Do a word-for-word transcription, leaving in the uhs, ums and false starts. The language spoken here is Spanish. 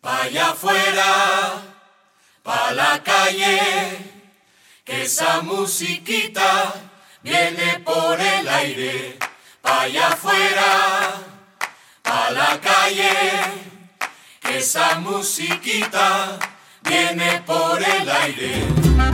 pa' allá afuera, pa' la calle, que esa musiquita viene por el aire, pa' allá afuera, pa' la calle, que esa musiquita viene por el aire.